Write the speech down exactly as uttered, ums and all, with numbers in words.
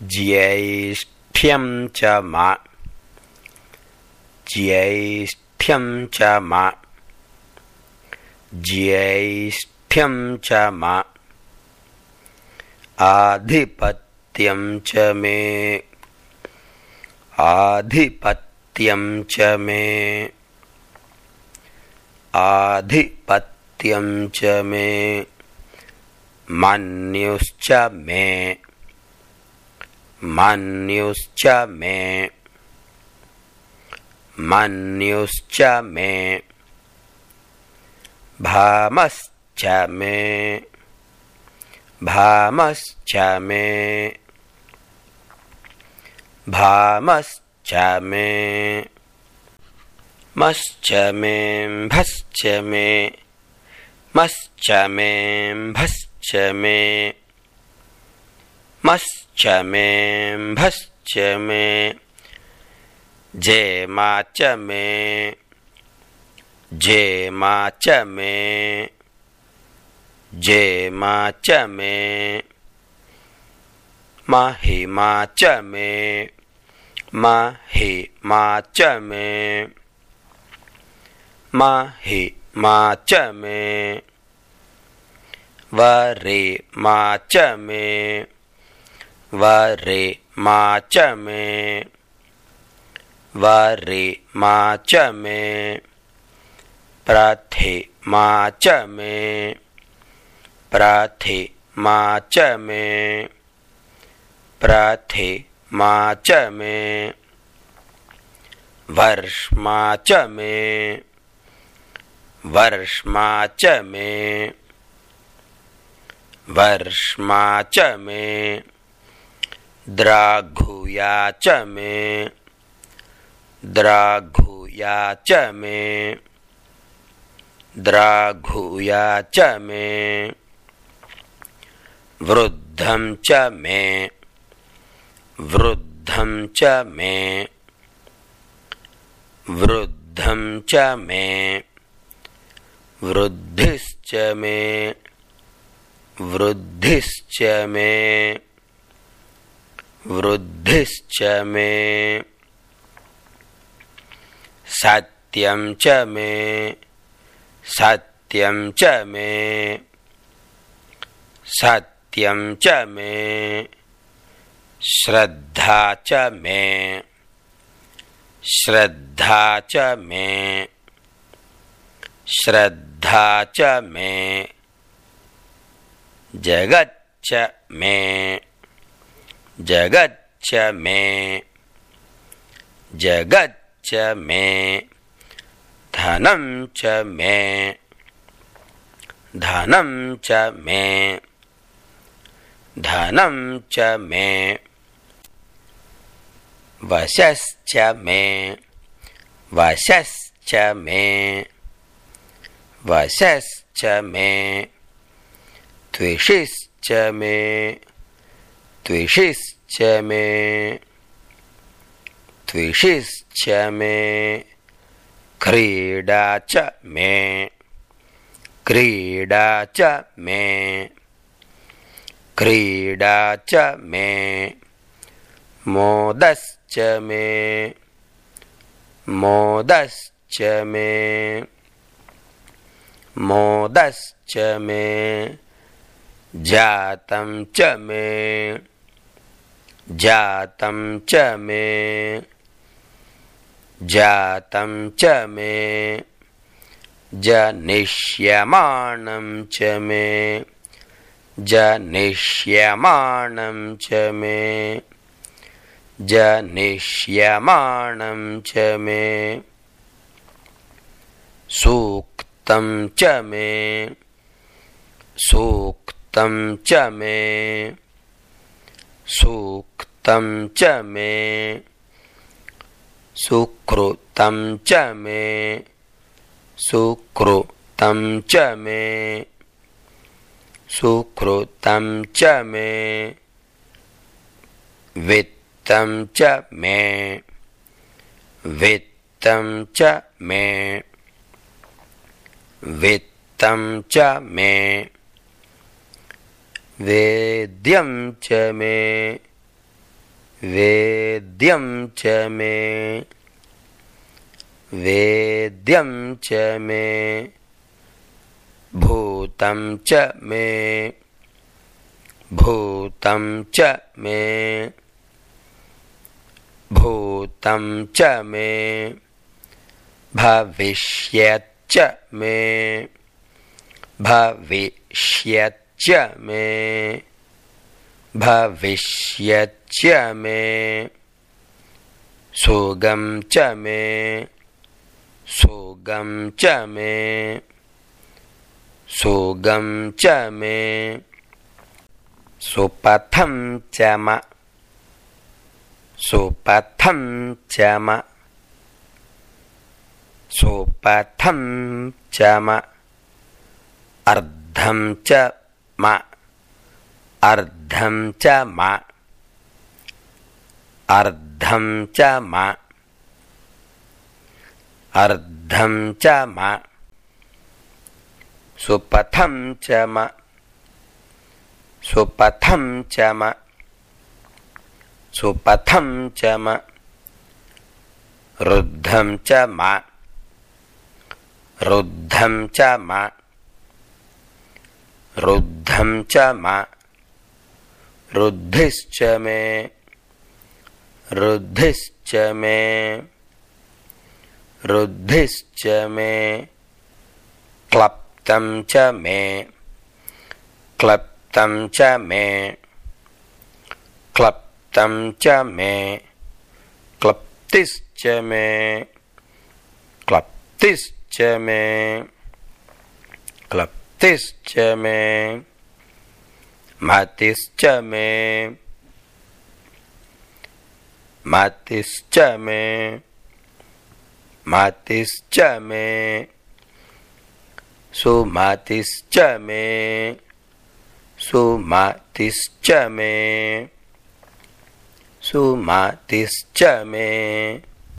ज्येष्ठ्यं च मा ज्येष्ठ्यं च मा ज्येष्ठ्यं च मा आधिपत्यं च मे आधिपत्यं च मे आधिपत्यं च मे मन्युश्च मे मन्युश्च मे मन्युश्च मे भामश्च मे भामश्च मे भामश्च मे मश्च मे भश्च मे मश्च मे भश्च मे मश्च मे भश्च मे जेमा च मे जेमा च मे जेमा च मे महिमा च मे महिमा च मे महिमा च मे वरिमा च मे वरिमा च मे वरिमा च मे प्रतिमा च मे प्रतिमा च मे प्रतिमा च मे वर्ष्मा च मे वर्ष्मा च मे वर्ष्मा च मे द्राघुया च मे द्राघुया च मे द्राघुया च मे वृद्धं च मे वृद्धं च मे वृद्धं च मे वृद्धिश्च मे वृद्धिश्च मे वृद्धिश्च मे सत्यं च मे सत्यं च मे सत्यं च मे श्रद्धा च मे श्रद्धा च मे श्रद्धा च मे जगच्च मे जगच्च मे जगच्च मे धनं च मे धनं च मे धनं च मे वशश्च मे वशश्च मे वशश्च मे त्विषिश्च मे त्विषिश्च मे त्विषिश्च मे क्रीडा च मे क्रीडा च मे क्रीडा च मे मोदश्च मे मोदश्च मे मोदश्च मे जातं च मे जातं च मे जातं च मे जनिष्यमाणं च मे जनिष्यमाणं च मे जनिष्यमाणं च मे सूक्तं च मे सूक्तं च मे सूक्तं च मे सुकृतं च मे सुकृतं च मे सुकृतं च मे वित्तं च मे वित्तं च मे वित्तं च मे वेद्यं च मे वेद्यं च मे वेद्यं च मे भूतं च मे भूतं च मे भूतं च मे भविष्यच्च मे भविष्यच्च मे भविष्यच्च मे सुगं च मे सुगं च मे सुगं च मे सुपथं च म सुपथं च म सुपथं च म अर्धं च म अर्धं च म अर्धं च म अर्धं च म सुपथं च म सुपथं च म सुपथं च म रुद्धं च म रुद्धं च म रुद्धं च म रुद्धिश्च मे रुद्धिश्च मे रुद्धिश्च मे क्लप्तं च मे क्लप्तं च मे क्लप्तं च मे क्लप्तिश्च मे क्लप्तिश्च मे क्लप्तिश्च मे मतिश्च मे मतिश्च मे मतिश्च मे सुमतिश्च मे सुमतिश्च मे सुमतिश्च मे